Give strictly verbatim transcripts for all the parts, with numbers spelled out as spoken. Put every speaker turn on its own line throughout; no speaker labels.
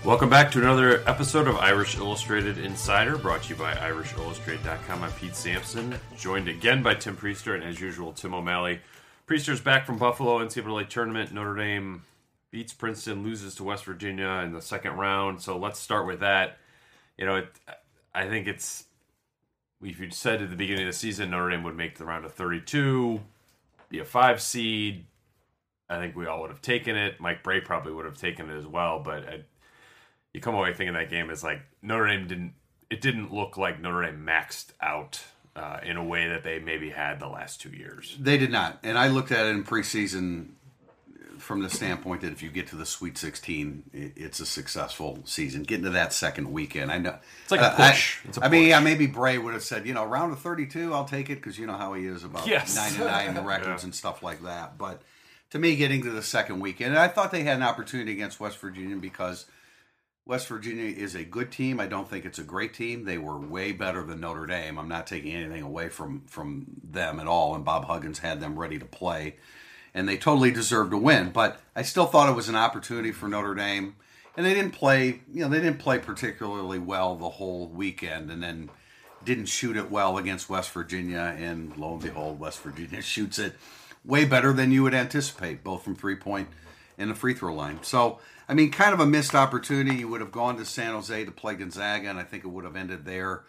Welcome back to another episode of Irish Illustrated Insider, brought to you by Irish Illustrated dot com. I'm Pete Sampson, joined again by Tim Priester and, as usual, Tim O'Malley. Priester's back from Buffalo N C double A tournament. Notre Dame beats Princeton, loses to West Virginia in the second round. So let's start with that. You know, it, I think it's, if you'd said at the beginning of the season Notre Dame would make the round of thirty-two, be a five seed, I think we all would have taken it. Mike Bray probably would have taken it as well, but I, you come away thinking that game is like Notre Dame didn't, it didn't look like Notre Dame maxed out uh, in a way that they maybe had the last two years.
They did not. And I looked at it in preseason from the standpoint that if you get to the Sweet sixteen, it's a successful season. Getting to that second weekend, I know.
It's like a push.
Uh, I,
it's a
I
push.
mean, yeah, maybe Bray would have said, you know, round of thirty-two, I'll take it, because you know how he is about
yes.
nine and nine in records
yeah.
and stuff like that. But to me, getting to the second weekend, and I thought they had an opportunity against West Virginia because West Virginia is a good team. I don't think it's a great team. They were way better than Notre Dame. I'm not taking anything away from, from them at all, and Bob Huggins had them ready to play, and they totally deserved to win. But I still thought it was an opportunity for Notre Dame, and they didn't play, you know, they didn't play particularly well the whole weekend, and then didn't shoot it well against West Virginia, and lo and behold, West Virginia shoots it way better than you would anticipate, both from three-point and the free throw line. So, I mean, kind of a missed opportunity. You would have gone to San Jose to play Gonzaga, and I think it would have ended there,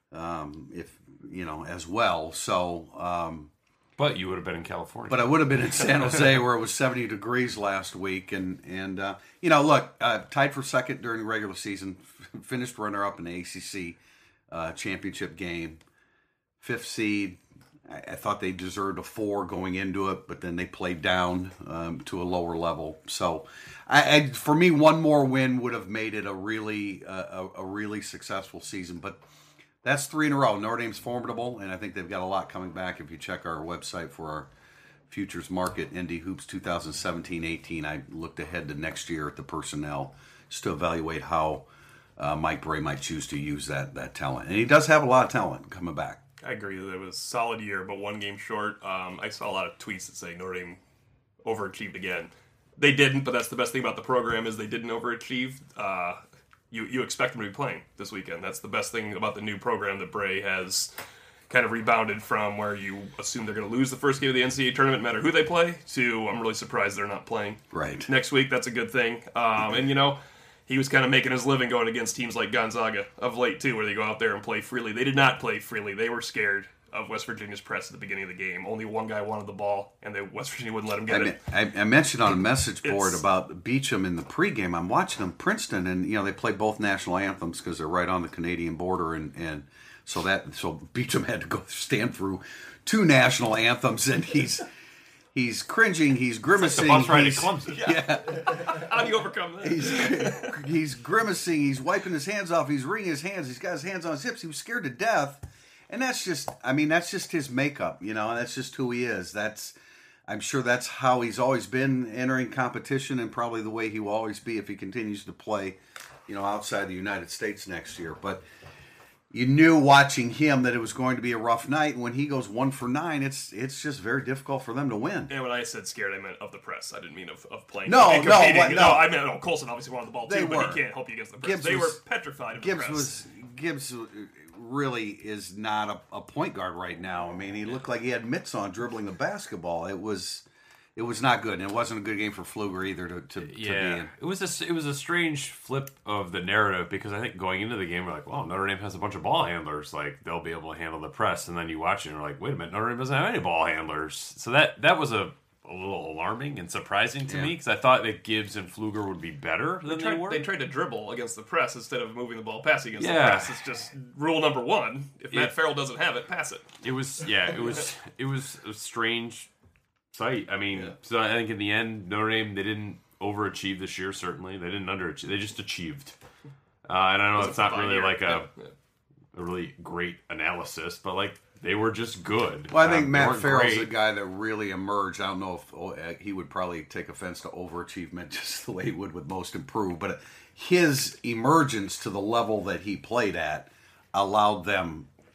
um, if you know, as well. So, um,
but you would have been in California.
But I would have been in San Jose where it was seventy degrees last week, and and uh, you know, look, uh, tied for second during the regular season, f- finished runner up in the A C C uh, championship game, fifth seed. I thought they deserved a four going into it, but then they played down um, to a lower level. So, I, I, for me, one more win would have made it a really, uh, a, a really successful season. But that's three in a row. Notre Dame's formidable, and I think they've got a lot coming back. If you check our website for our futures market, Indy Hoops twenty seventeen eighteen, I looked ahead to next year at the personnel just to evaluate how uh, Mike Bray might choose to use that that talent, and he does have a lot of talent coming back.
I agree that it was a solid year, but one game short. Um, I saw a lot of tweets that say Notre Dame overachieved again. They didn't, but that's the best thing about the program is they didn't overachieve. Uh, you you expect them to be playing this weekend. That's the best thing about the new program that Bray has kind of rebounded from, where you assume they're going to lose the first game of the N C double A tournament, no matter who they play, to I'm really surprised they're not playing
right
next week. That's a good thing. Um, and, you know, he was kind of making his living going against teams like Gonzaga of late, too, where they go out there and play freely. They did not play freely. They were scared of West Virginia's press at the beginning of the game. Only one guy wanted the ball, and they, West Virginia wouldn't let him get
I,
it.
I, I mentioned on a message board
It's,
about Beecham in the pregame. I'm watching them, Princeton, and you know they play both national anthems because they're right on the Canadian border, and, and so that so Beecham had to go stand through two national anthems, and he's he's cringing, he's grimacing.
It's like the bus ride
he's,
at Clemson.
yeah. How do you overcome that?
He's, he's grimacing, he's wiping his hands off, he's wringing his hands, he's got his hands on his hips. He was scared to death. And that's just, I mean, that's just his makeup, you know, and that's just who he is. That's, I'm sure that's how he's always been entering competition, and probably the way he will always be if he continues to play, you know, outside the United States next year. But you knew watching him that it was going to be a rough night. And when he goes one for nine, it's it's just very difficult for them to win.
And when I said scared, I meant of the press. I didn't mean of, of playing.
No,
and
no,
competing.
no.
no. I meant, no, Colson obviously wanted the ball
They
too,
were.
but he can't help you against the press.
Gibbs
they
was-
were petrified of
Gibbs
the press.
was Gibbs really is not a, a point guard right now. I mean, he looked like he had mitts on dribbling the basketball. It was it was not good, and it wasn't a good game for Pfluger either to, to, to
Yeah,
be in.
it was a it was a strange flip of the narrative, because I think going into the game we're like, well, Notre Dame has a bunch of ball handlers, like they'll be able to handle the press, and then you watch it and you're like, wait a minute, Notre Dame doesn't have any ball handlers. So that that was a, a little alarming and surprising to
Yeah.
me, because I thought that Gibbs and Pfluger would be better than
They
they,
tried,
were.
they tried to dribble against the press instead of moving the ball passing against
Yeah.
the press. It's just rule number one. If Matt
It-
Farrell doesn't have it, pass it.
It was yeah, it was it was a strange sight. I mean,
Yeah.
so I think in the end, Notre Dame, they didn't overachieve this year. Certainly, they didn't underachieve. They just achieved. Uh, and I know it's not
fine
really
year.
like a,
Yeah,
a really great analysis, but like they were just good.
Well, I think
Um, they
Matt
weren't
Farrell's
great.
the guy that really emerged. I don't know if oh, uh, he would probably take offense to overachievement just the way he would with most improved, but his emergence to the level that he played at allowed them,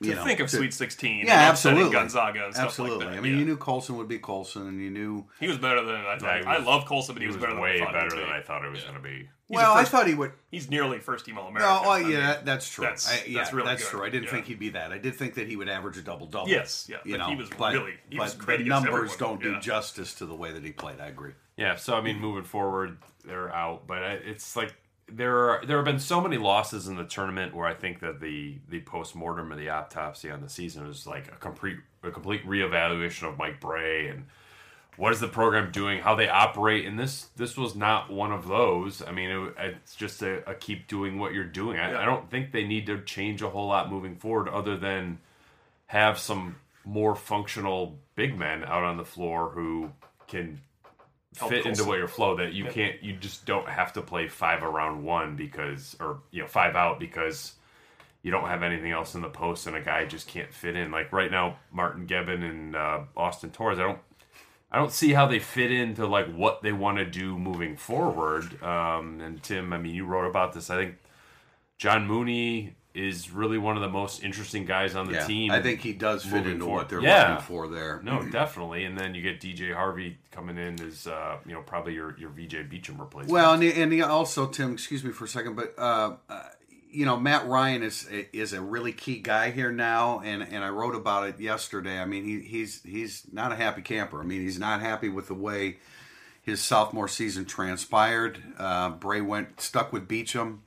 to
you know,
think of
to,
Sweet sixteen.
Yeah,
and upsetting
absolutely.
Gonzaga and stuff
absolutely.
like that.
I mean,
yeah.
you knew Colson would be Colson, and you knew
he was better than I thought.
Yeah, he
I
was-
love Colson, but he,
He
was,
was
better than
way
I thought
better
he
than
would
I
be.
thought it was
Yeah.
going to be.
He's
well,
a
I
first-
thought he would.
He's nearly first team All American.
No, oh,
I
yeah,
mean,
that, that's true.
that's-
I, yeah,
that's really
that's
good.
true. I didn't
Yeah.
think he'd be that. I did think that he would average a double double.
Yes, yeah,
you
but
know,
he was
but,
really- he
but
was
the
great against
numbers
everyone,
don't do
yeah.
justice to the way that he played. I agree.
Yeah, so I mean, moving forward, they're out, but I- it's like there are there have been so many losses in the tournament where I think that the the post mortem or the autopsy on the season was like a complete a complete reevaluation of Mike Bray and what is the program doing, how they operate, and this this was not one of those. I mean, it, it's just a, a keep doing what you're doing. I,
Yeah.
I don't think they need to change a whole lot moving forward, other than have some more functional big men out on the floor who can
Help
fit into
Colson.
what your flow that you can't you just don't have to play five around one because or you know five out because you don't have anything else in the post and a guy just can't fit in. Like right now, Martin Gebbin and uh, Austin Torres, I don't I don't see how they fit into like what they want to do moving forward. Um, and Tim, I mean, you wrote about this. I think John Mooney is really one of the most interesting guys on the
Yeah,
team.
I think he does fit
moving
into
forward.
what they're
Yeah.
looking for there.
No, definitely. And then you get D J Harvey coming in as, uh, you know, probably your, your V J Beecham replacement.
Well, and, and he also, Tim, excuse me for a second, but uh, uh, you know, Matt Ryan is is a really key guy here now, and, and I wrote about it yesterday. I mean, he, he's he's not a happy camper. I mean, he's not happy with the way his sophomore season transpired. Uh, Bray went stuck with Beecham.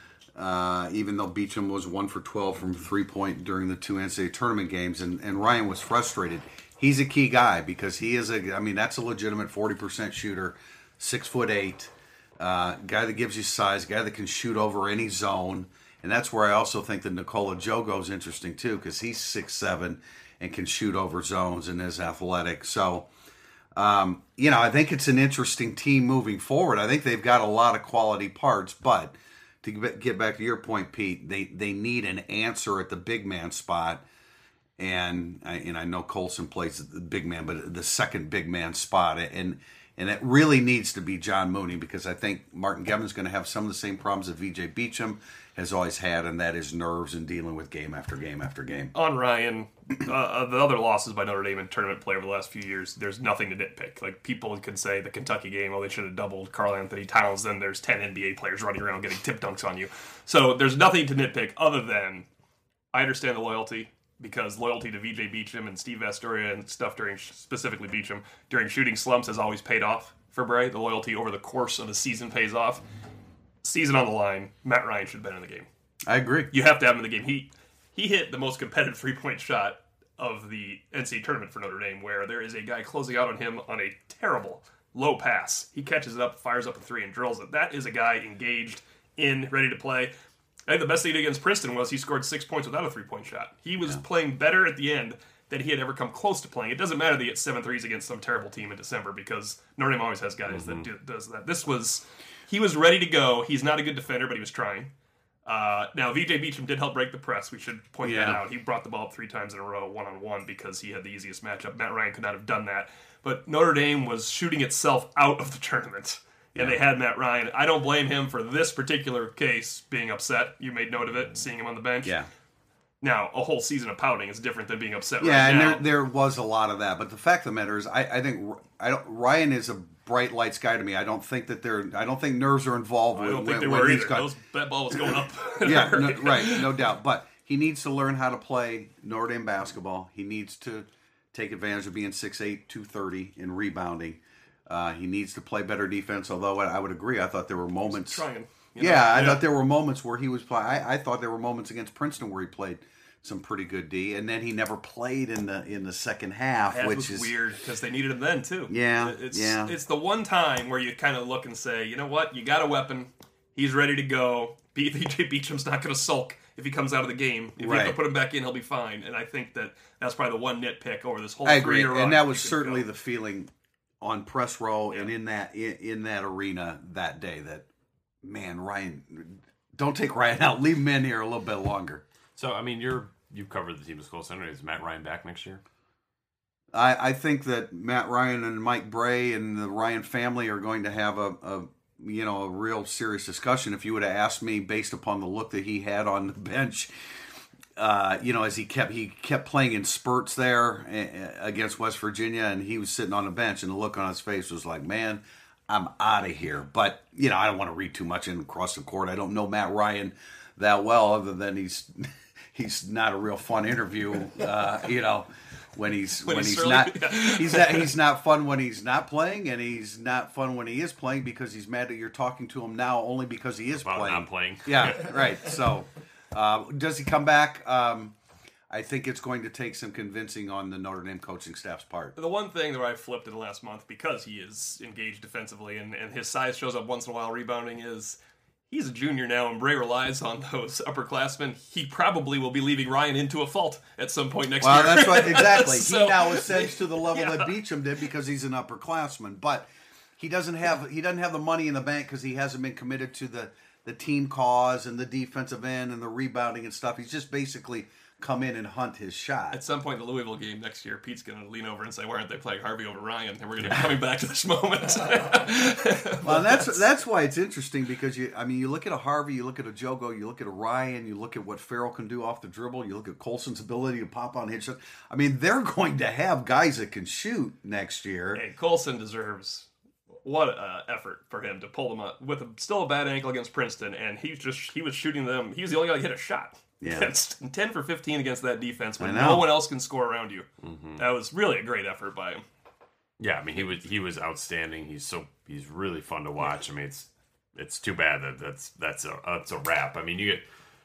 Uh, even though Beecham was one for twelve from three point during the two N C double A tournament games, and, and Ryan was frustrated. He's a key guy because he is a, I mean, that's a legitimate forty percent shooter, six foot eight, uh, guy that gives you size, guy that can shoot over any zone. And that's where I also think that Nikola Jogo is interesting too, because he's six seven and can shoot over zones and is athletic. So, um, you know, I think it's an interesting team moving forward. I think they've got a lot of quality parts, but to get back to your point, Pete, they, they need an answer at the big man spot. And I, and I know Colson plays the big man, but the second big man spot. And and it really needs to be John Mooney, because I think Martin Gebbin's going to have some of the same problems that V J Beecham has always had, and that is nerves and dealing with game after game after game.
On Ryan, uh, the other losses by Notre Dame in tournament play over the last few years, there's nothing to nitpick. Like, people could say the Kentucky game, oh, they should have doubled Karl Anthony Towns, then there's ten N B A players running around getting tip dunks on you. So there's nothing to nitpick other than I understand the loyalty, because loyalty to V J Beecham and Steve Astoria and stuff during, specifically Beecham, during shooting slumps has always paid off for Bray. The loyalty over the course of the season pays off. Season on the line, Matt Ryan should have been in the game.
I agree.
You have to have him in the game. He he hit the most competitive three-point shot of the N C double A tournament for Notre Dame, where there is a guy closing out on him on a terrible low pass. He catches it up, fires up a three, and drills it. That is a guy engaged, in, ready to play. I think the best thing he did against Princeton was he scored six points without a three-point shot. He was yeah. playing better at the end than he had ever come close to playing. It doesn't matter that he hit seven threes against some terrible team in December, because Notre Dame always has guys mm-hmm. that do, does that. This was... He was ready to go. He's not a good defender, but he was trying. Uh, now, V J Beecham did help break the press. We should point yeah. that out. He brought the ball up three times in a row, one-on-one, because he had the easiest matchup. Matt Ryan could not have done that. But Notre Dame was shooting itself out of the tournament, and yeah. they had Matt Ryan. I don't blame him for this particular case being upset. You made note of it, seeing him on the bench.
Yeah.
Now, a whole season of pouting is different than being upset
yeah,
right
and
now.
there, there was a lot of that. But the fact of the matter is, I, I think I don't, Ryan is a bright lights guy to me. I don't think that there. I don't think nerves are involved.
I don't
when,
think they
when
were
he's
either.
got,
Those, that ball was going up.
yeah, no, right, no doubt. But he needs to learn how to play Notre Dame basketball. He needs to take advantage of being six eight, two thirty and rebounding. Uh, he needs to play better defense. Although I would agree, I thought there were moments.
Trying.
You know? Yeah, I yeah. thought there were moments where he was playing. I, I thought there were moments against Princeton where he played some pretty good D, and then he never played in the in the second half,
that
which
was
is
weird because they needed him then too.
Yeah,
it's,
yeah.
It's the one time where you kind of look and say, you know what, you got a weapon, he's ready to go. V J Beecham's not going to sulk if he comes out of the game. If
right.
you have to put him back in, he'll be fine. And I think that that's probably the one nitpick over this whole.
I agree,
run.
and that was certainly go. the feeling on press row yeah. and in that in, in that arena that day. That man, Ryan, don't take Ryan out. Leave him in here a little bit longer.
So I mean, you're. You've covered the team as close. Is Matt Ryan back next year?
I, I think that Matt Ryan and Mike Bray and the Ryan family are going to have a, a you know a real serious discussion. If you would have asked me based upon the look that he had on the bench uh, you know, as he kept he kept playing in spurts there uh, against West Virginia, and he was sitting on the bench, and the look on his face was like, man, I'm out of here. But, you know, I don't want to read too much in across the court. I don't know Matt Ryan that well, other than he's he's not a real fun interview, uh, you know, when he's when,
When
he's,
he's
not
yeah.
he's not he's not fun when he's not playing, and he's not fun when he is playing because he's mad that you're talking to him now only because he is
About
playing.
not playing.
Yeah, right. So, uh, does he come back? Um, I think it's going to take some convincing on the Notre Dame coaching staff's part.
The one thing that I flipped in the last month, because he is engaged defensively and, and his size shows up once in a while rebounding, is he's a junior now, and Bray relies on those upperclassmen. He probably will be leaving Ryan into a fault at some point next
Well,
year.
that's right. Exactly.
So-
he now ascends to the level
Yeah.
that Beecham did because he's an upperclassman. But he doesn't have he doesn't have the money in the bank because he hasn't been committed to the, the team cause and the defensive end and the rebounding and stuff. He's just basically come in and hunt his shot.
At some point in the Louisville game next year, Pete's going to lean over and say, why aren't they playing Harvey over Ryan? And we're going to be coming back to this moment.
Well, that's that's why it's interesting because you I mean you look at a Harvey, you look at a Jogo, you look at a Ryan, you look at what Farrell can do off the dribble, you look at Colson's ability to pop on hit shot. I mean, they're going to have guys that can shoot next year.
Hey, Colson deserves what uh, effort for him to pull them up with a, still a bad ankle against Princeton, and he just he was shooting them. He was the only guy that hit a shot.
Yeah.
That's ten for fifteen against that defense when
I know.
no one else can score around you.
Mm-hmm.
That was really a great effort by him.
Yeah, I mean he was he was outstanding. He's so he's really fun to watch. I mean it's it's too bad that that's that's a that's a wrap. I mean you get.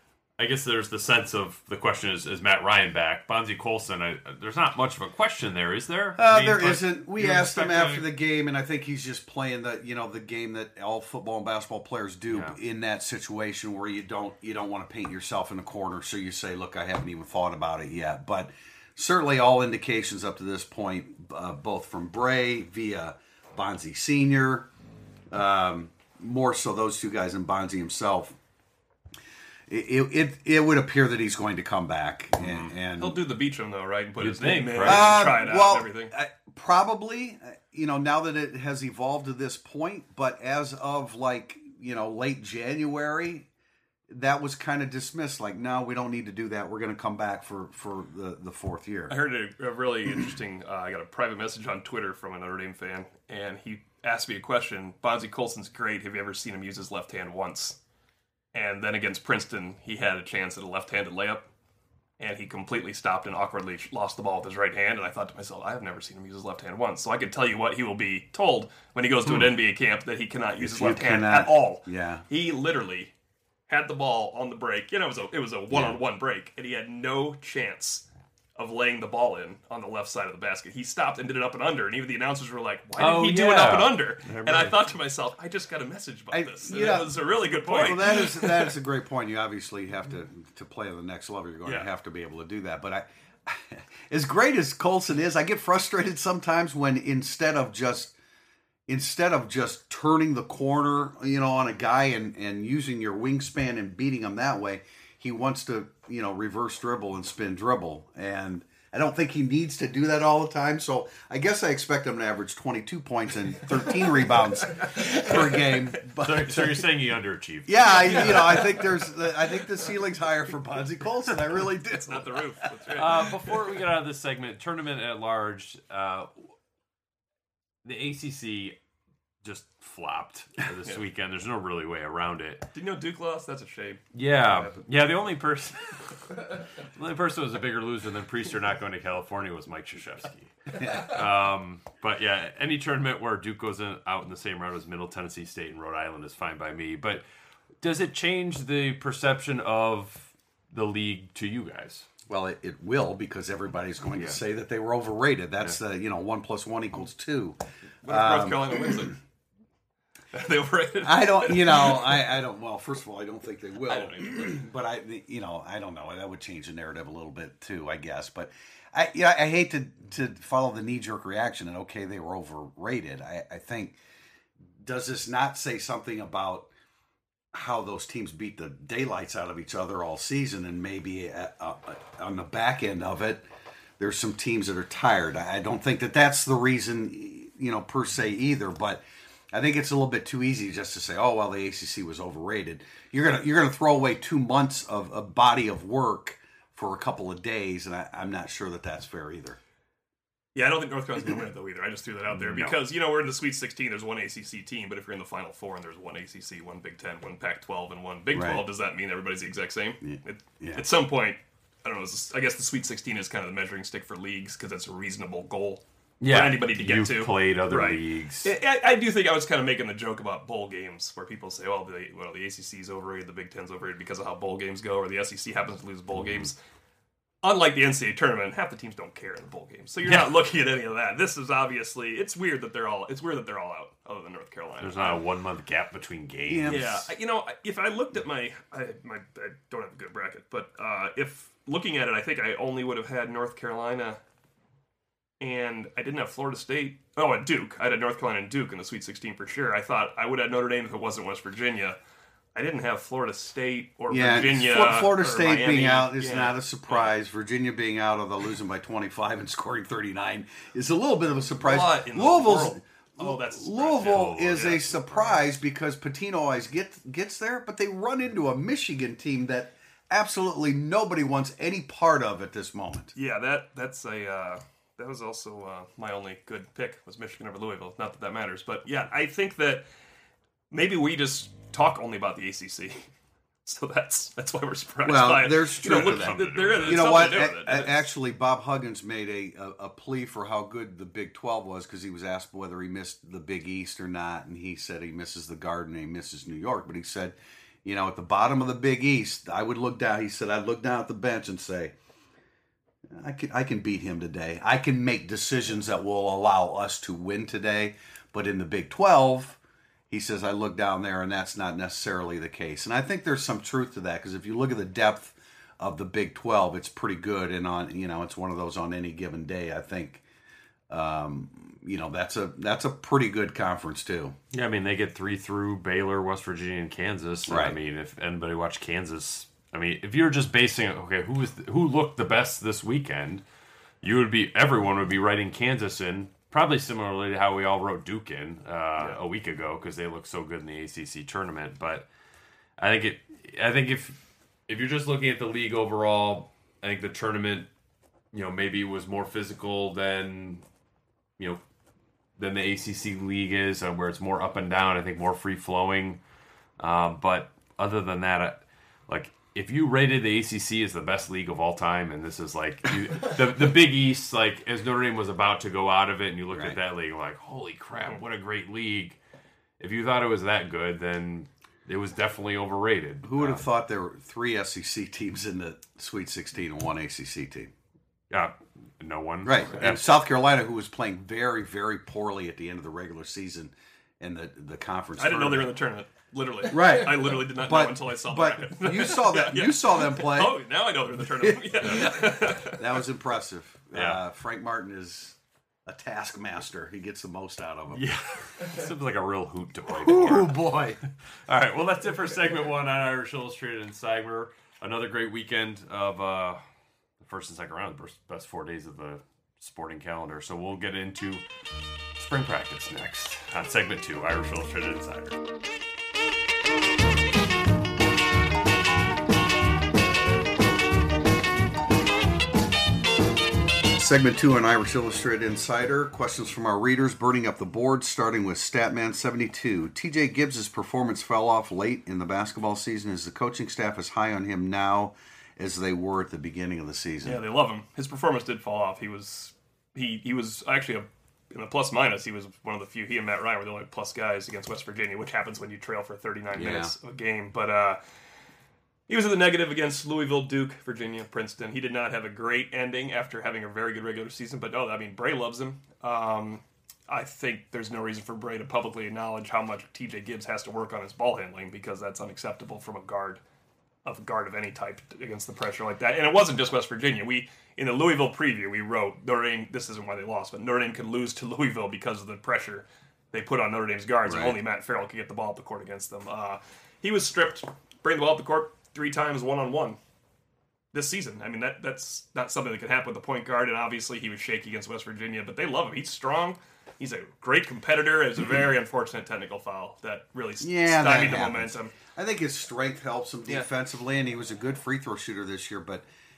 I guess there's the sense of the question is is Matt Ryan back? Bonzie Colson. I, there's not much of a question there, is there?
Uh,
I mean,
there
but
isn't. We
you
asked him
expect
after
a-
the game, and I think he's just playing the you know the game that all football and basketball players do
Yeah.
in that situation where you don't you don't want to paint yourself in a corner. So you say, "Look, I haven't even thought about it yet." But certainly, all indications up to this point, uh, both from Bray via Bonzie Senior, um, more so those two guys and Bonzie himself. It, it it would appear that he's going to come back, and, and
He'll do the Beecham though, right? And put
You'd
his
think,
name in,
right?
and
Uh,
try it out
well,
and everything.
uh, probably, uh, you know, now that it has evolved to this point, but as of like, you know, late January, that was kind of dismissed. Like, no, we don't need to do that. We're going to come back for, for the, the fourth year.
I heard a, a really interesting. Uh, I got a private message on Twitter from a Notre Dame fan, and he asked me a question. Bonzie Colson's great. Have you ever seen him use his left hand once? And then against Princeton, he had a chance at a left-handed layup, and he completely stopped and awkwardly lost the ball with his right hand. And I thought to myself, I have never seen him use his left hand once. So I could tell you what he will be told when he goes to an N B A camp, that he cannot use his
You
left hand
cannot-
at all.
Yeah.
He literally had the ball on the break. You know, it was a, it was a one-on-one break, and he had no chance of laying the ball in on the left side of the basket. He stopped and did it up and under, and even the announcers were like, why did
Oh,
he do it
yeah.
up and under?
I
And I
remember.
thought to myself, I just got a message about
I-
this. And
yeah.
it was a really good point.
Well, that is that is a great point. You obviously have to to play at the next level. You're going
Yeah.
to have to be able to do that. But I, as great as Colson is, I get frustrated sometimes when instead of just instead of just turning the corner, you know, on a guy and and using your wingspan and beating him that way, he wants to you know reverse dribble and spin dribble and. I don't think he needs to do that all the time, so I guess I expect him to average twenty-two points and thirteen rebounds per game. But
So, so you're saying he underachieved?
yeah, I, you know, I think there's, I think the ceiling's higher for Bonzie Colson. I really do.
It's not the roof. That's right.
Uh, before we get out of this segment, tournament at large, uh, the A C C just flopped this
Yeah.
weekend. There's no really way around it.
Did you know Duke lost? That's a shame.
Yeah, yeah. The only person, the only person who was a bigger loser than Priester not going to California was Mike Krzyzewski. Um, but yeah, any tournament where Duke goes in, out in the same route as Middle Tennessee State and Rhode Island is fine by me. But does it change the perception of the league to you guys?
Well, it, it will because everybody's going
Yeah.
to say that they were overrated. That's the, you know, one plus one equals two.
What if North Carolina wins it? They overrated.
I don't, you know, I, I don't, well, first of all, I don't think they will.
I don't either.
But I, you know, I don't know. That would change the narrative a little bit too, I guess. But I, yeah, I hate to, to follow the knee jerk reaction and okay, they were overrated. I, I think, does this not say something about how those teams beat the daylights out of each other all season, and maybe uh, uh, on the back end of it, there's some teams that are tired. I don't think that that's the reason, you know, per se either, but I think it's a little bit too easy just to say, oh, well, the A C C was overrated. You're gonna you're gonna throw away two months of a body of work for a couple of days, and I, I'm not sure that that's fair either.
Yeah, I don't think North Carolina's going to win it, though, either. I just threw that out there
No.
because, you know, we're in the Sweet sixteen. There's one A C C team, but if you're in the Final Four and there's one A C C, one Big Ten, one Pac twelve, and one Big twelve,
Right.
does that mean everybody's the exact same?
Yeah.
It,
Yeah.
At some point, I don't know, it's- I guess the Sweet sixteen is kind of the measuring stick for leagues because it's a reasonable goal
Yeah,
for anybody to get
you've
to.
played other
Right.
leagues.
I, I- I do think I was kind of making the joke about bowl games where people say, "Oh, the well, the A C C's overrated, the Big Ten's overrated because of how bowl games go, or the S E C happens to lose bowl games." Unlike the N C double A tournament, half the teams don't care in the bowl games, so you're
Yeah.
not looking at any of that. This is obviously it's weird that they're all it's weird that they're all out, other than North Carolina.
There's not a one month gap between games.
Yeah.
Yeah, I- you know, if I looked at my, I, my, I don't have a good bracket, but uh, if looking at it, I think I only would have had North Carolina, and I didn't have Florida State. Oh, and Duke. I had North Carolina and Duke in the Sweet sixteen for sure. I thought I would have Notre Dame if it wasn't West Virginia. I didn't have Florida State or
Yeah,
Virginia.
Fl- Florida
or
State
Miami.
being out is
Yeah.
not a surprise. Virginia being out, although losing by twenty-five and scoring thirty-nine, is a little bit of a surprise.
What in the
Louisville's
world? Oh, that's a surprise,
Louisville
yeah.
is
Yeah.
a surprise because Patino always gets gets there, but they run into a Michigan team that absolutely nobody wants any part of at this moment.
Yeah, that that's a uh, that was also uh, my only good pick was Michigan over Louisville. Not that that matters, but yeah, I think that maybe we just talk only about the A C C. So that's that's why we're surprised.
Well,
by it.
there's
You know,
truth to
look,
that.
there is
You know
something
what?
to do with
A-
it.
a-
It's-
actually, Bob Huggins made a, a, a plea for how good the Big twelve was because he was asked whether he missed the Big East or not, and he said he misses the Garden and he misses New York. But he said, you know, at the bottom of the Big East, I would look down. He said, I'd look down at the bench and say, I can I can beat him today. I can make decisions that will allow us to win today. But in the Big twelve, he says, I look down there, and that's not necessarily the case. And I think there's some truth to that, because if you look at the depth of the Big twelve, it's pretty good. And on, you know, it's one of those on any given day, I think, um, you know, that's a that's a pretty good conference, too.
Yeah, I mean, they get three through Baylor, West Virginia, and Kansas. And, I
Right.
mean, if anybody watched Kansas, I mean, if you're just basing it, okay, who is who looked the best this weekend, you would be, everyone would be writing Kansas in, probably similarly to how we all wrote Duke in uh, yeah. a week ago because they look so good in the A C C tournament. But I think it, I think if if you're just looking at the league overall, I think the tournament, you know, maybe was more physical than, you know, than the A C C league is, uh, where it's more up and down. I think more free flowing. Uh, but other than that, I, like if you rated the A C C as the best league of all time, and this is like you, the the Big East, like as Notre Dame was about to go out of it, and you looked
Right.
at that league, like holy crap, what a great league. If you thought it was that good, then it was definitely overrated.
Who would have
Uh,
thought there were three S E C teams in the Sweet sixteen and one A C C team?
Yeah, no one.
Right.
Yeah.
And South Carolina, who was playing very, very poorly at the end of the regular season and the, the conference.
I didn't know they were in
tournament.
the tournament. Literally.
Right.
I literally did not
But-
know until I saw the
But
bracket.
you saw that.
Yeah.
You saw them play.
Oh, now I know they're in the tournament. Yeah.
That was impressive.
Yeah.
Uh, Frank Martin is a taskmaster. He gets the most out of them.
Yeah, it seems like a real hoot to play
Oh
for.
boy.
All right, well, that's it for segment one on Irish Illustrated and Cyber. Another great weekend of uh, the first and second round, the best four days of the sporting calendar. So we'll get into spring practice next on segment two, Irish Illustrated Insider.
Segment two on Irish Illustrated Insider. Questions from our readers burning up the board, starting with Statman seventy-two. T J Gibbs' performance fell off late in the basketball season. Is the coaching staff as high on him now as they were at the beginning of the season?
Yeah, they love him. His performance did fall off. He was he he was actually a in the plus minus. He was one of the few. He and Matt Ryan were the only plus guys against West Virginia, which happens when you trail for thirty-nine
Yeah.
minutes of a game. But uh, he was in the negative against Louisville, Duke, Virginia, Princeton. He did not have a great ending after having a very good regular season. But oh, I mean, Bray loves him. Um, I think there's no reason for Bray to publicly acknowledge how much T J Gibbs has to work on his ball handling, because that's unacceptable from a guard. Of guard of any type against the pressure like that. And it wasn't just West Virginia. We in the Louisville preview we wrote Notre Dame, this isn't why they lost, but Notre Dame could lose to Louisville because of the pressure they put on Notre Dame's guards,
Right.
and only Matt Farrell could get the ball up the court against them. Uh, he was stripped, bring the ball up the court three times one on one this season. I mean, that that's not something that could happen with a point guard, and obviously he was shaky against West Virginia, but they love him. He's strong. He's a great competitor. It was a very unfortunate technical foul that really
Yeah, that
stymied the
happens.
momentum.
I think his strength helps him
Yeah.
defensively, and he was a good free throw shooter this year. But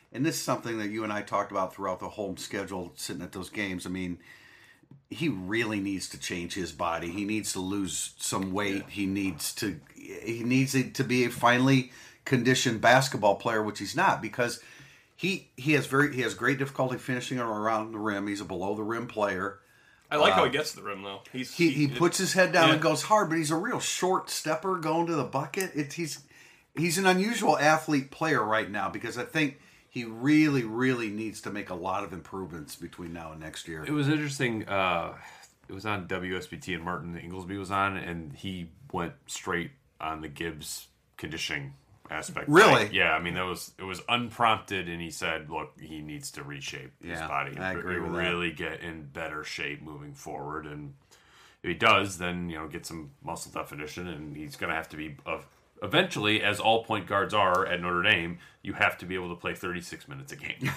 and this is something that you and I talked about throughout the home schedule, sitting at those games. I mean, he really needs to change his body. He needs to lose some weight. Yeah. He needs to he needs to be a finely conditioned basketball player, which he's not, because he he has very he has great difficulty finishing around the rim. He's a below the rim player.
I like uh, how he gets to the rim, though. He's,
he he, he puts his head down
yeah.
and goes hard, but he's a real short stepper going to the bucket. It, he's he's an unusual athlete player right now, because I think he really, really needs to make a lot of improvements between now and next year.
It was interesting. Uh, it was on W S B T, and Martin Inglesby was on, and he went straight on the Gibbs conditioning aspect.
Really?
Right? Yeah, I mean, that was it was unprompted, and he said, look, he needs to reshape his
yeah,
body.
I agree
and
with
really
that.
get in better shape moving forward. And if he does, then, you know, get some muscle definition, and he's going to have to be, uh, eventually, as all point guards are at Notre Dame, you have to be able to play thirty-six minutes a game.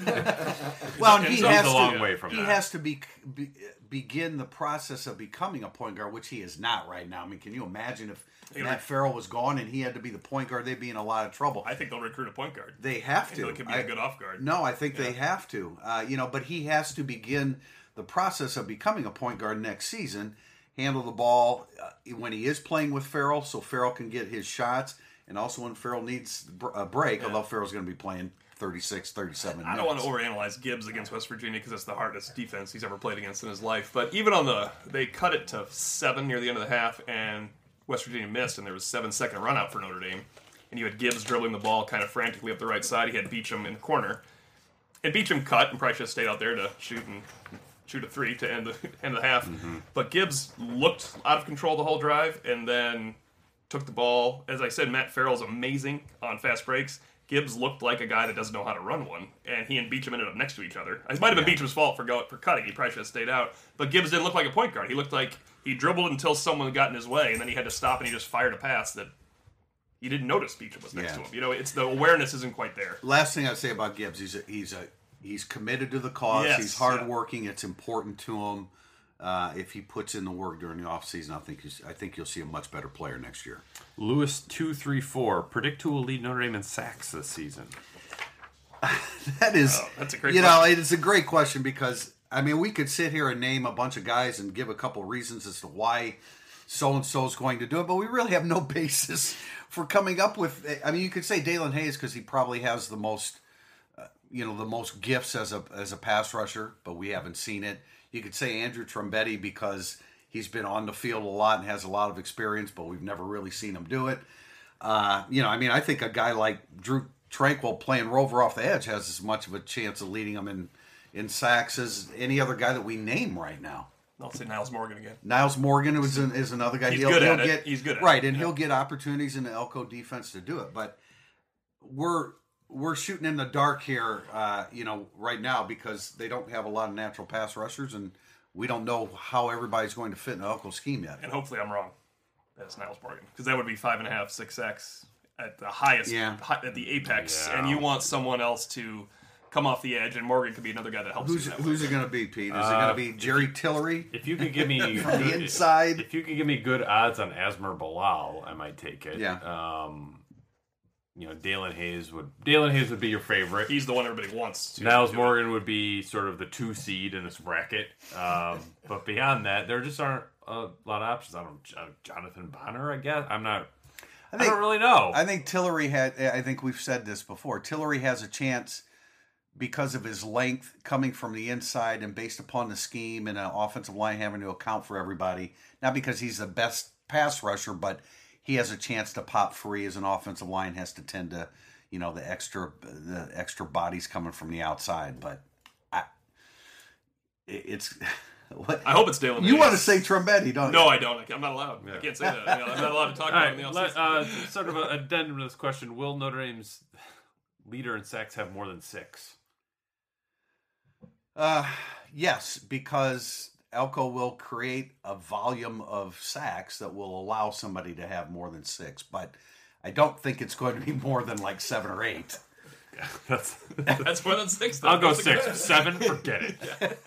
Well, and he
it's
has
a
to,
long way from
he
that.
has to be, be, begin the process of becoming a point guard, which he is not right now. I mean, can you imagine if Matt Farrell was gone and he had to be the point guard? They'd be in a lot of trouble.
I think they'll recruit a point guard.
They have to.
It could be
I,
a good off guard.
No, I think
yeah.
they have to. Uh, you know, but he has to begin the process of becoming a point guard next season. Handle the ball uh, when he is playing with Farrell, so Farrell can get his shots, and also when Farrell needs a break, yeah. although Farrell's going to be playing thirty-six, thirty-seven minutes.
I don't want to overanalyze Gibbs against West Virginia, because it's the hardest defense he's ever played against in his life. But even on the, they cut it to seven near the end of the half, and West Virginia missed, and there was a seven-second run out for Notre Dame. And you had Gibbs dribbling the ball kind of frantically up the right side. He had Beacham in the corner. And Beacham cut, and probably should have stayed out there to shoot and shoot a three to end the end of the half. Mm-hmm. But Gibbs looked out of control the whole drive, and then took the ball. As I said, Matt Farrell's amazing on fast breaks. Gibbs looked like a guy that doesn't know how to run one, and he and Beacham ended up next to each other. It might have been yeah. Beacham's fault for go, for cutting. He probably should have stayed out. But Gibbs didn't look like a point guard. He looked like he dribbled until someone got in his way, and then he had to stop, and he just fired a pass that you didn't notice Beacham was next
yeah.
to him. You know, it's the awareness isn't quite there.
Last thing I'd say about Gibbs, he's a, he's a he's committed to the cause.
Yes,
he's hardworking. Yeah. It's important to him. Uh, if he puts in the work during the offseason, I think he's, I think you'll see a much better player next year.
Lewis two three four. Predict who will lead Notre Dame in sacks this season.
that is,
oh, that's a great.
You
question.
know, it's a great question, because I mean, we could sit here and name a bunch of guys and give a couple reasons as to why so and so is going to do it, but we really have no basis for coming up with. I mean, you could say Dalen Hayes, because he probably has the most, uh, you know, the most gifts as a as a pass rusher, but we haven't seen it. You could say Andrew Trombetti, because he's been on the field a lot and has a lot of experience, but we've never really seen him do it. Uh, you know, I mean, I think a guy like Drew Tranquil playing Rover off the edge has as much of a chance of leading them in, in sacks as any other guy that we name right now.
I'll say Niles Morgan again.
Niles Morgan is, an, is another guy.
He's
he'll,
good
he'll
at
get,
it. He's good at
right,
it.
and
yeah.
he'll get opportunities in the Elko defense to do it. But we're we're shooting in the dark here, uh, you know, right now, because they don't have a lot of natural pass rushers, and we don't know how everybody's going to fit in the Elko scheme yet.
And hopefully I'm wrong. That's Niles Morgan, because that would be five and a half, six sacks at the highest,
yeah.
hi, at the apex,
yeah.
and you want someone else to come off the edge, and Morgan could be another guy that helps.
Who's
you that
who's
way.
it going to be, Pete? Is
Uh,
it going to be Jerry Tillery?
If you could give me
From the inside?
if, if you could give me good odds on Asmer Bilal, I might take it.
Yeah.
Um, you know, Dalen Hayes would Dalen Hayes would be your favorite.
He's the one everybody wants. To
Niles
do
Morgan
it.
would be sort of the two seed in this bracket. Um, but beyond that, there just aren't a lot of options. I don't know, Jonathan Bonner, I guess. I'm not. I,
think,
I don't really know.
I think Tillery had. I think we've said this before. Tillery has a chance because of his length coming from the inside and based upon the scheme and an offensive line having to account for everybody. Not because he's the best pass rusher, but he has a chance to pop free as an offensive line has to tend to, you know, the extra the extra bodies coming from the outside. But I, it's. What?
I hope it's Dalen.
You
Hayes.
want to say Trombetti, don't
No,
you?
I don't. I'm not allowed.
Yeah.
I can't say that. I mean, I'm not allowed to talk
All
about
right,
it in the
let,
offseason.
uh, sort of an addendum to this question: will Notre Dame's leader in sacks have more than six?
Uh, yes, because Elko will create a volume of sacks that will allow somebody to have more than six, but I don't think it's going to be more than like seven or eight.
Yeah, that's.
That's more than six. Though.
I'll go
That's
six.
good.
Seven, forget it.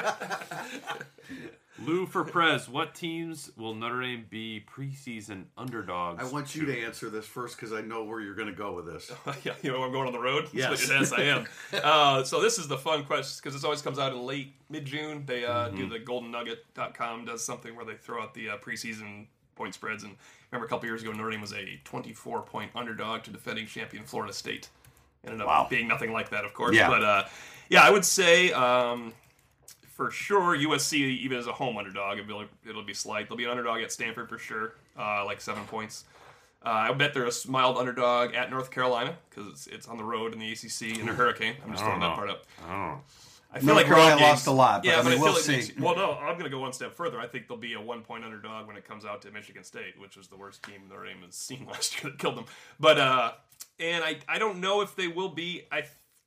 Lou for Prez, what teams will Notre Dame be preseason underdogs?
I want you to answer this first because I know where you're going to go with this.
Yeah, you know, I'm going on the road.
Yes.
yes, I am. Uh, so this is the fun question because this always comes out in late mid-June. They uh,
Mm-hmm.
do the golden nugget dot com does something where they throw out the uh, preseason point spreads. And remember, a couple years ago, Notre Dame was a twenty-four point underdog to defending champion Florida State. Ended up
Wow.
being nothing like that, of course.
Yeah.
But uh, yeah, I would say. Um, For sure, U S C, even as a home underdog, it'll, it'll be slight. They'll be an underdog at Stanford for sure, uh, like seven points. Uh, I bet they're a mild underdog at North Carolina because it's, it's on the road in the A C C in a hurricane. I'm just
I don't
throwing that
know.
part up.
I don't know.
I feel
North
like
Carolina
road games,
lost a lot, but
yeah,
I
but
mean,
I feel
we'll
like
see.
makes- well, no, I'm going to go one step further. I think they'll be a one-point underdog when it comes out to Michigan State, which was the worst team Notre Dame has seen last year that killed them. But uh, and I I don't know if they will be. I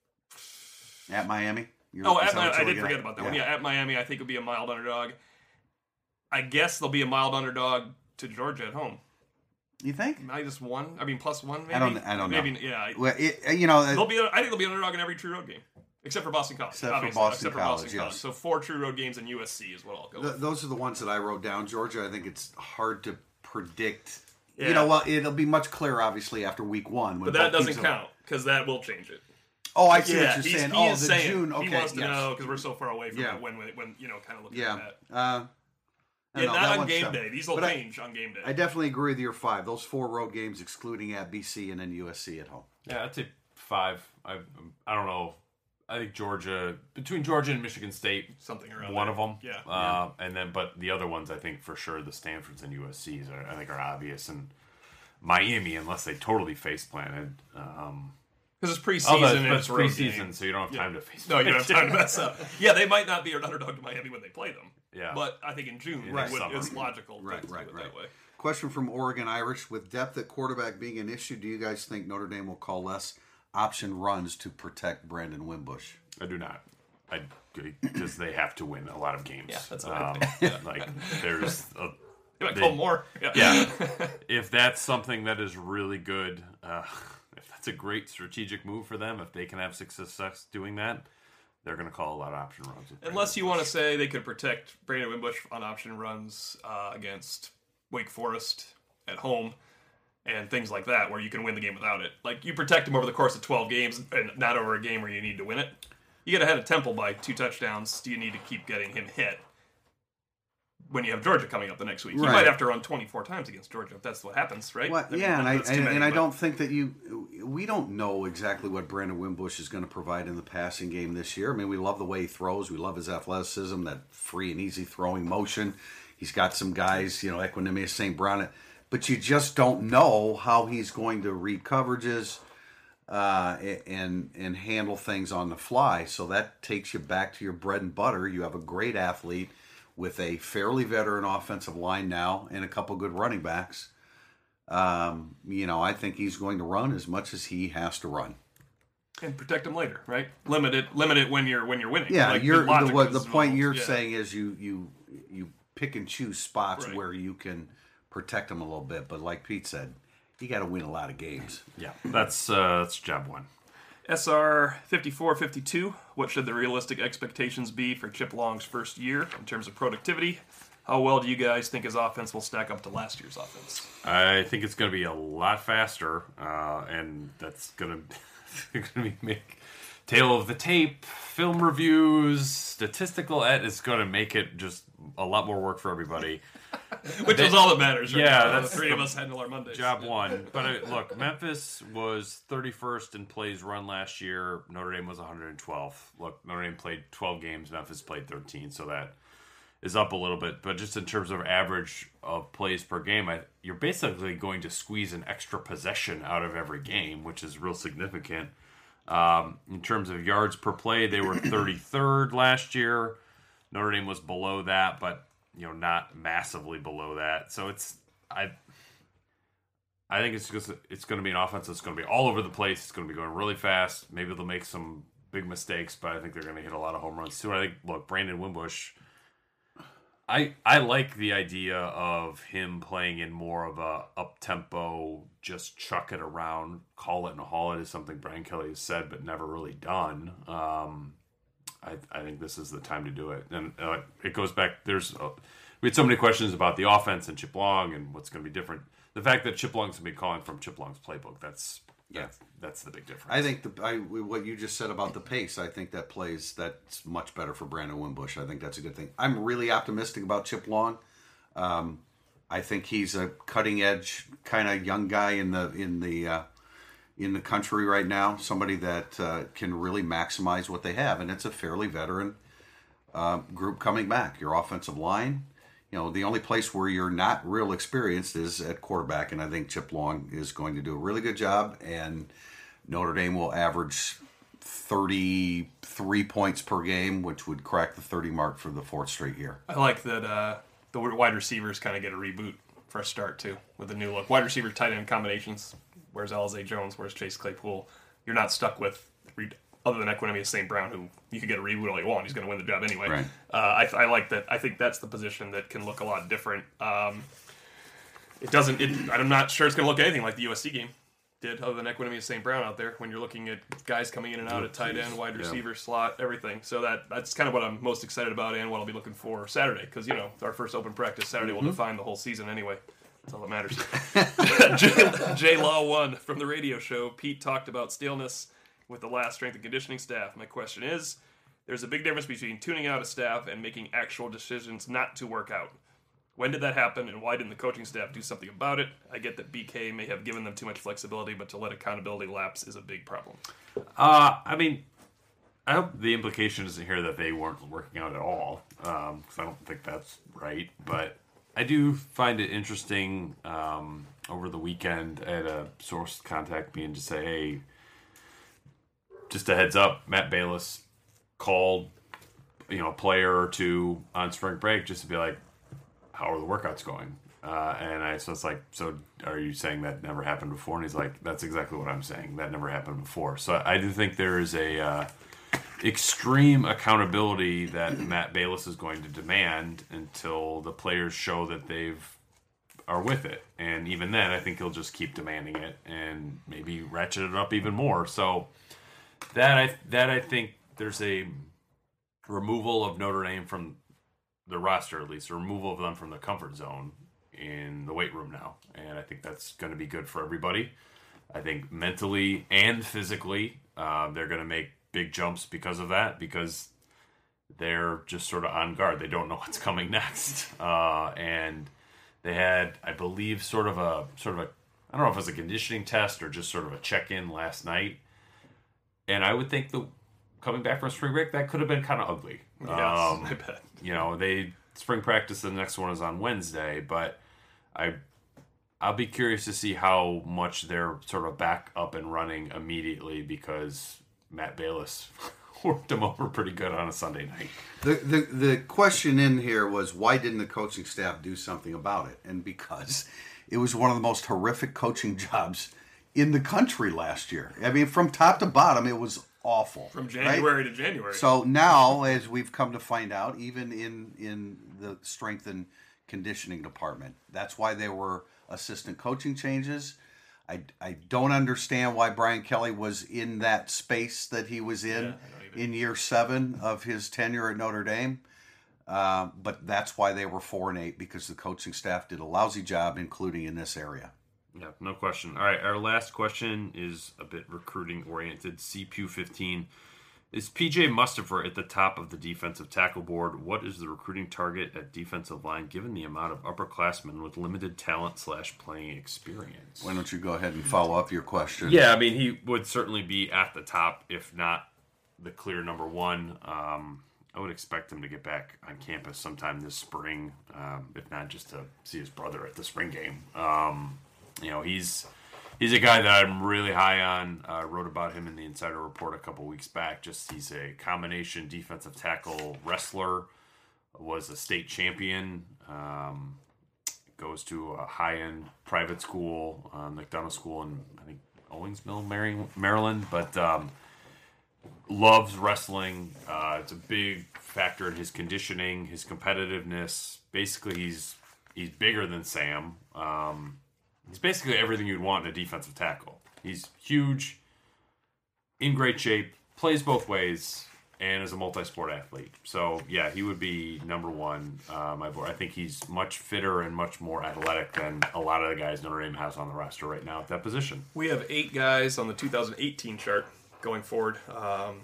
At Miami? You're,
Oh,
is
at
that
Mi-
what
I
you're
did
looking
forget
at?
about that one. Yeah, at Miami, I think it'll be a mild underdog. I guess they'll be a mild underdog to Georgia at home.
You think?
Minus one. I mean, plus one. Maybe.
I don't. I don't know.
Maybe. Yeah. I-
Well, it, you know,
They'll be. I think they'll be an underdog in every true road game, except for Boston College.
Except for
obviously,
Boston
except for
College,
Boston
yes.
College. So four true road games and U S C is what I'll go
th-
with.
those are the ones that I wrote down. Georgia, I think it's hard to predict.
Yeah.
You know, well, it'll be much clearer, obviously, after week one. when
But that
both
doesn't
teams are-
count because that will change it.
Oh, I see
Yeah,
what you're
he's,
saying.
he
oh,
is
the
saying
June. Okay,
he wants to
yes.
know because we're so far away from
Yeah.
it when, when, when you know, kind of looking
Yeah.
at that.
Uh, I
Yeah,
don't know,
not
that
on
one's
game
tough.
day. These will
But I-
change on game day.
I definitely agree with your five. Those four road games, excluding at B C and then U S C at home.
Yeah, I'd say five. I I don't know. I think Georgia, between Georgia and Michigan State,
Something around
one
there.
of them.
Yeah.
Uh, and then, but the other ones, I think for sure, the Stanfords and U S Cs, are, I think are obvious, and Miami, unless they totally face planted. Um,
Because it's preseason
although
and
it's
it's a road
preseason,
game.
so you don't have
Yeah.
time to face.
No, you don't have time to mess up. Yeah, they might not be an underdog to Miami when they play them.
Yeah.
But I think in June,
Right.
it would,
Summer.
it's logical
Right,
to do
right,
it
right.
that way.
Question from Oregon Irish. With depth at quarterback being an issue, do you guys think Notre Dame will call less option runs to protect Brandon Wimbush?
I do not. I because they have to win a lot of games.
Yeah, that's what I
um,
think. Yeah.
Like there's a,
You might
They-
call more. Yeah.
yeah. If that's something that is really good, uh, if that's a great strategic move for them, if they can have success doing that, they're going to call a lot of option runs. with
Unless you
Brandon
want to say they could protect Brandon Wimbush on option runs uh, against Wake Forest at home and things like that, where you can win the game without it. Like, you protect him over the course of twelve games and not over a game where you need to win it. You get ahead of Temple by two touchdowns. Do you need to keep getting him hit when you have Georgia coming up the next week? You
Right.
might have to run twenty-four times against Georgia if that's what happens, right?
Well,
I mean,
yeah, and I
that's too
and,
many,
and I
but-
don't think that you. We don't know exactly what Brandon Wimbush is going to provide in the passing game this year. I mean, we love the way he throws. We love his athleticism, that free and easy throwing motion. He's got some guys, you know, Equanimous, Saint Brown, but you just don't know how he's going to read coverages uh, and and handle things on the fly. So that takes you back to your bread and butter. You have a great athlete with a fairly veteran offensive line now and a couple good running backs. Um, you know, I think he's going to run as much as he has to run.
and protect him later, right? Limit it, limit it when you're when you're winning.
Yeah,
Like,
you're the,
logic
what,
is
the point
involved.
you're
Yeah.
saying is you you you pick and choose spots
Right.
where you can protect them a little bit. But like Pete said, you got to win a lot of games.
Yeah, that's uh, that's job one.
S R fifty-four fifty-two. What should the realistic expectations be for Chip Long's first year in terms of productivity? How well do you guys think his offense will stack up to last year's offense?
I think it's going to be a lot faster, uh, and that's going to going to be make tail of the tape, film reviews, statistical ed. It's going to make it just a lot more work for everybody.
Which is all that matters, right?
Yeah,
now.
that's
the three of
the
us handle our Mondays.
Job
Yeah.
one. But uh, look, Memphis was thirty-first in plays run last year. Notre Dame was one hundred twelfth. Look, Notre Dame played twelve games. Memphis played thirteen, so that is up a little bit. But just in terms of average of plays per game, I, you're basically going to squeeze an extra possession out of every game, which is real significant. Um, in terms of yards per play, they were thirty-third last year. Notre Dame was below that, but you know, not massively below that. So it's I. I think it's just it's going to be an offense that's going to be all over the place. It's going to be going really fast. Maybe they'll make some big mistakes, but I think they're going to hit a lot of home runs too. I think look, Brandon Wimbush. I I like the idea of him playing in more of a up tempo, just chuck it around, call it and haul it is something Brian Kelly has said but never really done. Um, I I think this is the time to do it, and uh, it goes back. There's uh, we had so many questions about the offense and Chip Long and what's going to be different. The fact that Chip Long's going to be calling from Chip Long's playbook, that's
Yeah.
that's, that's the big difference.
I think the I, what you just said about the pace, I think that plays that's much better for Brandon Wimbush. I think that's a good thing. I'm really optimistic about Chip Long. Um, I think he's a cutting edge kind of young guy in the in the uh, in the country right now. Somebody that uh, can really maximize what they have, and it's a fairly veteran uh, group coming back. Your offensive line. You know, the only place where you're not real experienced is at quarterback, and I think Chip Long is going to do a really good job, and Notre Dame will average thirty-three points per game, which would crack the thirty mark for the fourth straight year.
I like that uh, the wide receivers kind of get a reboot for a start, too, with a new look. Wide receiver tight end combinations. Where's Alizé Jones? Where's Chase Claypool? You're not stuck with, other than Equanimeous Saint Brown, who you could get a reboot all you want. He's going to win the job anyway.
Right.
Uh, I, I like that. I think that's the position that can look a lot different. Um, it doesn't. It, I'm not sure it's going to look anything like the U S C game did, other than Equanimeous Saint Brown out there. When you're looking at guys coming in and out
Oh,
at tight
geez.
end, wide
Yeah.
receiver, slot, everything. So that that's kind of what I'm most excited about, and what I'll be looking for Saturday, because you know our first open practice Saturday
Mm-hmm.
will define the whole season anyway. That's all that matters. J, J Law one from the radio show. Pete talked about staleness with the last strength and conditioning staff. My question is, there's a big difference between tuning out a staff and making actual decisions not to work out. When did that happen, and why didn't the coaching staff do something about it? I get that B K may have given them too much flexibility, but to let accountability lapse is a big problem.
Uh, I mean, I hope the implication isn't here that they weren't working out at all, because I don't think that's right. But I do find it interesting. Um, over the weekend, I had a source contact me and just say, hey, just a heads up, Matt Balis called, you know, a player or two on spring break just to be like, how are the workouts going? Uh, and I, so it's like, so are you saying that never happened before? And he's like, that's exactly what I'm saying. That never happened before. So I do think there is a uh, extreme accountability that Matt Balis is going to demand until the players show that they've are with it. And even then, I think he'll just keep demanding it and maybe ratchet it up even more. So that I that I think there's a removal of Notre Dame from the roster, at least a removal of them from the comfort zone in the weight room now, and I think that's going to be good for everybody. I think mentally and physically, uh, they're going to make big jumps because of that, because they're just sort of on guard. They don't know what's coming next, uh, and they had, I believe, sort of a sort of a I don't know if it was a conditioning test or just sort of a check-in last night. And I would think the coming back from spring break, that could have been kind of ugly.
Yes,
um,
I bet.
You know, they spring practice. The next one is on Wednesday, but I I'll be curious to see how much they're sort of back up and running immediately, because Matt Balis worked them over pretty good on a Sunday night.
The, the the question in here was, why didn't the coaching staff do something about it? And because it was one of the most horrific coaching jobs in the country last year. I mean, from top to bottom, it was awful.
From January
right?
to January.
So now, as we've come to find out, even in, in the strength and conditioning department, that's why there were assistant coaching changes. I, I don't understand why Brian Kelly was in that space that he was in
Yeah,
in year seven of his tenure at Notre Dame. Uh, but that's why they were four and eight, because the coaching staff did a lousy job, including in this area.
Yeah, no question. All right, our last question is a bit recruiting oriented. C P U fifteen. Is P J Mustipher at the top of the defensive tackle board? What is the recruiting target at defensive line, given the amount of upperclassmen with limited talent slash playing experience?
Why don't you go ahead and follow up your question?
Yeah, I mean, he would certainly be at the top, if not the clear number one. Um, I would expect him to get back on campus sometime this spring, um, if not just to see his brother at the spring game. Um, you know, he's he's a guy that I'm really high on. I uh, wrote about him in the Insider Report a couple weeks back. Just he's a combination defensive tackle wrestler, was a state champion, um, goes to a high-end private school, uh, McDonough School in, I think, Owings Mill, Maryland. But um, loves wrestling. Uh, it's a big factor in his conditioning, his competitiveness. Basically, he's he's bigger than Sam. Um, he's basically everything you'd want in a defensive tackle. He's huge, in great shape, plays both ways, and is a multi-sport athlete. So, yeah, he would be number one. Uh, my boy. I think he's much fitter and much more athletic than a lot of the guys Notre Dame has on the roster right now at that position.
We have eight guys on the two thousand eighteen chart going forward, um,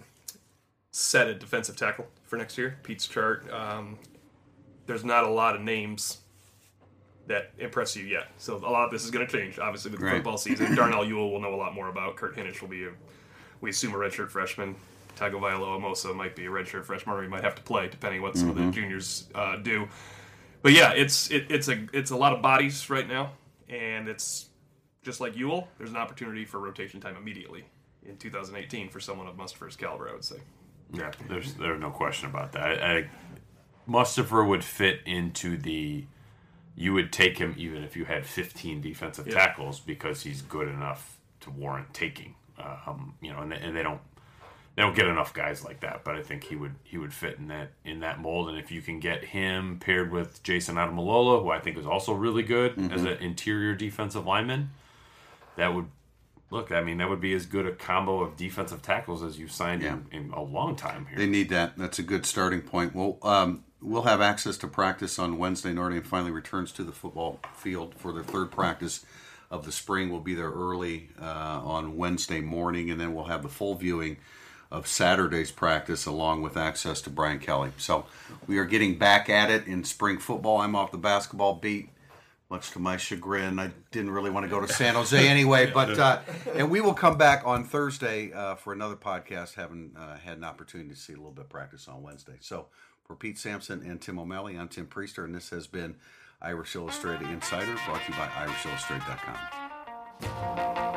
set at defensive tackle for next year. Pete's chart. Um, there's not a lot of names that impress you yet. So a lot of this is going to change, obviously, with the
right.
football season. Darnell Ewell will know a lot more about. Kurt Hinish will be, a, we assume, a redshirt freshman. Tagovailoa might be a redshirt freshman, or he might have to play, depending what some mm-hmm. of the juniors uh, do. But yeah, it's it, it's a it's a lot of bodies right now, and it's just like Ewell. There's an opportunity for rotation time immediately in two thousand eighteen for someone of Mustipher's caliber, I would say.
Yeah, there's there's no question about that. I, I, Mustipher would fit into the. You would take him even if you had fifteen defensive yeah. tackles because he's good enough to warrant taking. Um, you know, and they, and they don't. They don't get enough guys like that, but I think he would he would fit in that in that mold. And if you can get him paired with Jason Adamalola, who I think is also really good mm-hmm. as an interior defensive lineman, that would look. I mean, that would be as good a combo of defensive tackles as you've signed yeah. in, in a long time here.
They need that. That's a good starting point. Well, um, we'll have access to practice on Wednesday. Notre Dame finally returns to the football field for their third practice of the spring. We'll be there early uh, on Wednesday morning, and then we'll have the full viewing of Saturday's practice along with access to Brian Kelly. So we are getting back at it in spring football. I'm off the basketball beat, much to my chagrin. I didn't really want to go to San Jose anyway, but uh, and we will come back on Thursday uh, for another podcast, having uh, had an opportunity to see a little bit of practice on Wednesday. So for Pete Sampson and Tim O'Malley, I'm Tim Priester, and this has been Irish Illustrated Insider, brought to you by Irish Illustrated dot com.